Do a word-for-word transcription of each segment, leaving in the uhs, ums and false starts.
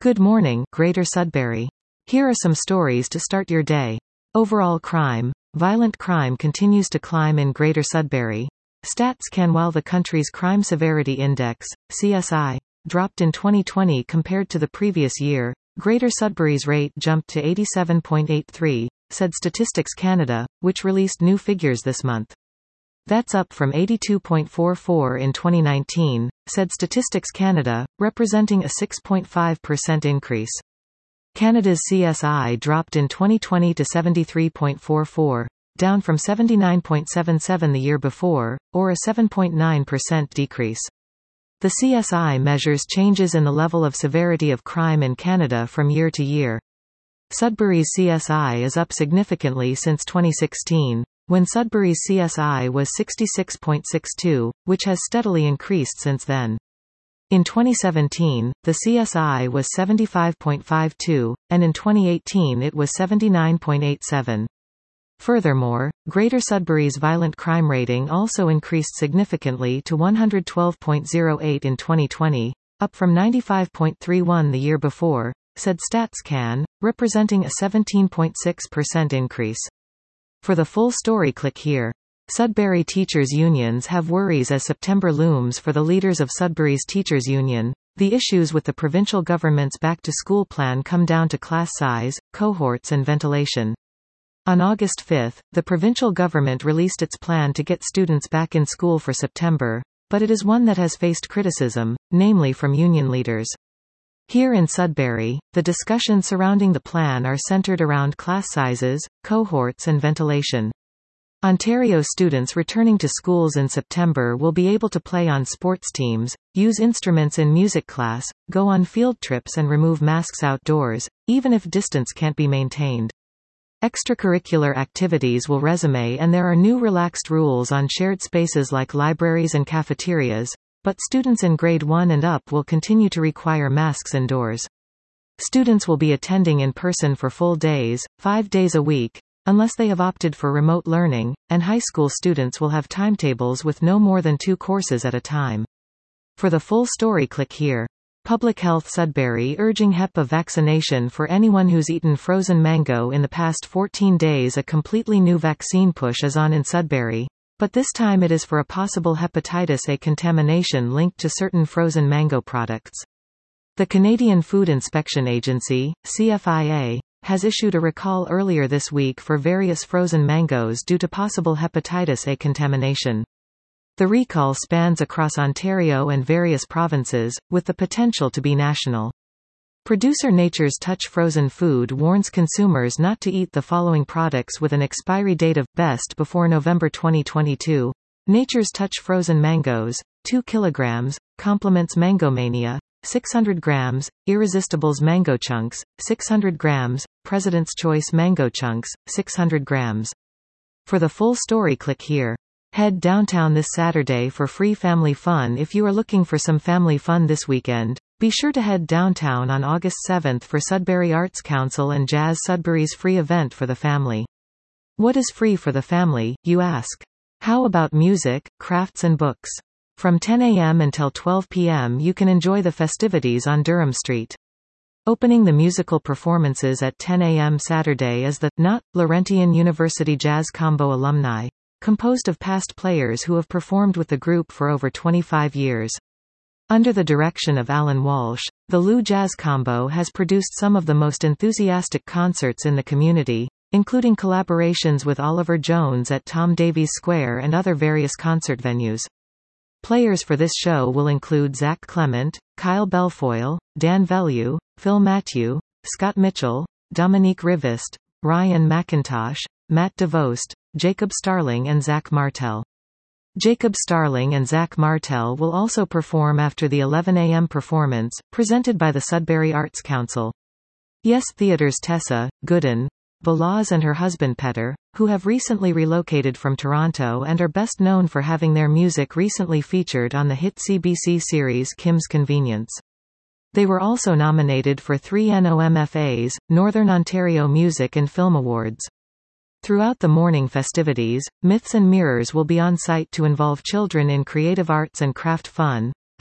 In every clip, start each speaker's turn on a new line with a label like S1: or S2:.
S1: Good morning, Greater Sudbury. Here are some stories to start your day. Overall crime. Violent crime continues to climb in Greater Sudbury. StatsCan. While the country's Crime Severity Index, C S I, dropped in twenty twenty compared to the previous year, Greater Sudbury's rate jumped to eighty-seven point eight three, said Statistics Canada, which released new figures this month. That's up from eighty-two point four four in twenty nineteen, said Statistics Canada, representing a six point five percent increase. Canada's C S I dropped in twenty twenty to seventy-three point four four, down from seventy-nine point seven seven the year before, or a seven point nine percent decrease. The C S I measures changes in the level of severity of crime in Canada from year to year. Sudbury's C S I is up significantly since twenty sixteen, when Sudbury's C S I was sixty-six point six two, which has steadily increased since then. In twenty seventeen, the C S I was seventy-five point five two, and in twenty eighteen it was seventy-nine point eight seven. Furthermore, Greater Sudbury's violent crime rating also increased significantly to one hundred twelve point zero eight in twenty twenty, up from ninety-five point three one the year before, said StatsCan, representing a seventeen point six percent increase. For the full story, click here. Sudbury teachers' unions have worries as September looms for the leaders of Sudbury's teachers' union. The issues with the provincial government's back-to-school plan come down to class size, cohorts and ventilation. On August fifth, the provincial government released its plan to get students back in school for September, but it is one that has faced criticism, namely from union leaders. Here in Sudbury, the discussions surrounding the plan are centered around class sizes, cohorts and ventilation. Ontario students returning to schools in September will be able to play on sports teams, use instruments in music class, go on field trips and remove masks outdoors, even if distance can't be maintained. Extracurricular activities will resume and there are new relaxed rules on shared spaces like libraries and cafeterias, but students in grade one and up will continue to require masks indoors. Students will be attending in person for full days, five days a week, unless they have opted for remote learning, and high school students will have timetables with no more than two courses at a time. For the full story, click here. Public Health Sudbury urging HEPA vaccination for anyone who's eaten frozen mango in the past fourteen days. A completely new vaccine push is on in Sudbury, but this time it is for a possible hepatitis A contamination linked to certain frozen mango products. The Canadian Food Inspection Agency, C F I A, has issued a recall earlier this week for various frozen mangoes due to possible hepatitis A contamination. The recall spans across Ontario and various provinces, with the potential to be national. Producer Nature's Touch Frozen Food warns consumers not to eat the following products with an expiry date of best before November twenty twenty-two. Nature's Touch Frozen Mangoes, two kilograms, Compliments Mango Mania, six hundred grams, Irresistibles Mango Chunks, six hundred grams, President's Choice Mango Chunks, six hundred grams. For the full story, click here. Head downtown this Saturday for free family fun. If you are looking for some family fun this weekend, be sure to head downtown on August seventh for Sudbury Arts Council and Jazz Sudbury's free event for the family. What is free for the family, you ask? How about music, crafts and books? From ten a m until twelve p m you can enjoy the festivities on Durham Street. Opening the musical performances at ten a m Saturday is the Not Laurentian University Jazz Combo alumni, composed of past players who have performed with the group for over twenty-five years. Under the direction of Alan Walsh, the Lou Jazz Combo has produced some of the most enthusiastic concerts in the community, including collaborations with Oliver Jones at Tom Davies Square and other various concert venues. Players for this show will include Zach Clement, Kyle Belfoyle, Dan Vellew, Phil Matthew, Scott Mitchell, Dominique Rivest, Ryan McIntosh, Matt DeVost, Jacob Starling and Zach Martel. Jacob Starling and Zach Martel will also perform after the eleven a m performance, presented by the Sudbury Arts Council. Yes Theatre's Tessa Gooden Balaz and her husband Petter, who have recently relocated from Toronto and are best known for having their music recently featured on the hit C B C series Kim's Convenience. They were also nominated for three N O M F A's, Northern Ontario Music and Film Awards. Throughout the morning festivities, Myths and Mirrors will be on site to involve children in creative arts and craft fun,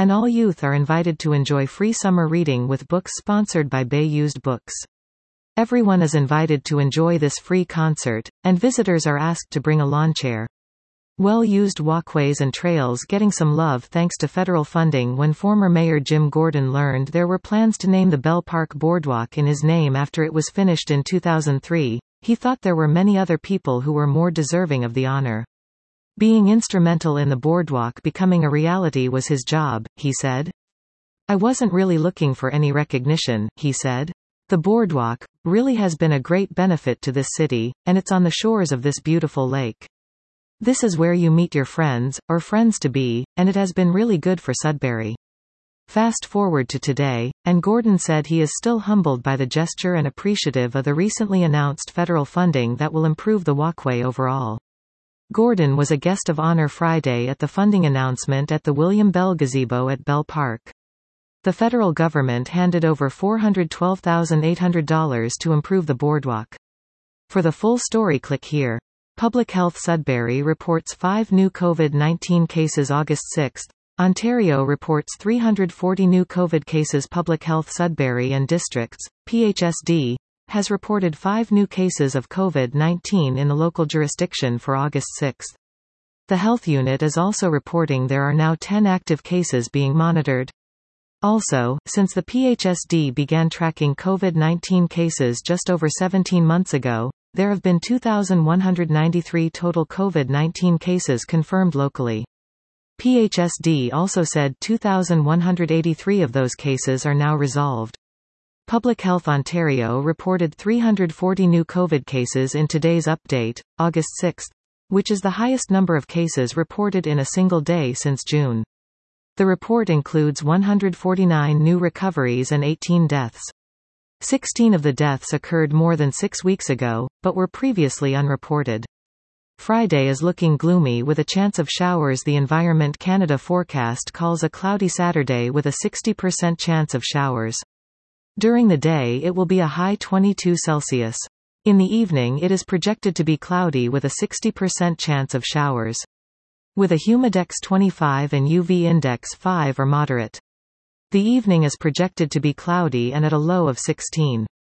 S1: and all youth are invited to enjoy free summer reading with books sponsored by Bay Used Books. Everyone is invited to enjoy this free concert, and visitors are asked to bring a lawn chair. Well-used walkways and trails getting some love thanks to federal funding. When former Mayor Jim Gordon learned there were plans to name the Bell Park Boardwalk in his name after it was finished in two thousand three, he thought there were many other people who were more deserving of the honor. Being instrumental in the boardwalk becoming a reality was his job, he said. I wasn't really looking for any recognition, he said. The boardwalk really has been a great benefit to this city, and it's on the shores of this beautiful lake. This is where you meet your friends, or friends to be, and it has been really good for Sudbury. Fast forward to today, and Gordon said he is still humbled by the gesture and appreciative of the recently announced federal funding that will improve the walkway overall. Gordon was a guest of honor Friday at the funding announcement at the William Bell Gazebo at Bell Park. The federal government handed over four hundred twelve thousand eight hundred dollars to improve the boardwalk. For the full story, click here. Public Health Sudbury reports five new COVID nineteen cases August sixth. Ontario reports three hundred forty new COVID cases. Public Health Sudbury and Districts, P H S D, has reported five new cases of COVID nineteen in the local jurisdiction for August sixth. The health unit is also reporting there are now ten active cases being monitored. Also, since the P H S D began tracking COVID nineteen cases just over seventeen months ago, there have been two thousand one hundred ninety-three total COVID nineteen cases confirmed locally. P H S D also said two thousand one hundred eighty-three of those cases are now resolved. Public Health Ontario reported three hundred forty new COVID cases in today's update, August sixth, which is the highest number of cases reported in a single day since June. The report includes one hundred forty-nine new recoveries and eighteen deaths. sixteen of the deaths occurred more than six weeks ago, but were previously unreported. Friday is looking gloomy with a chance of showers. The Environment Canada forecast calls a cloudy Saturday with a sixty percent chance of showers. During the day it will be a high twenty-two Celsius. In the evening it is projected to be cloudy with a sixty percent chance of showers. With a humidex twenty-five and U V index five or moderate. The evening is projected to be cloudy and at a low of sixteen.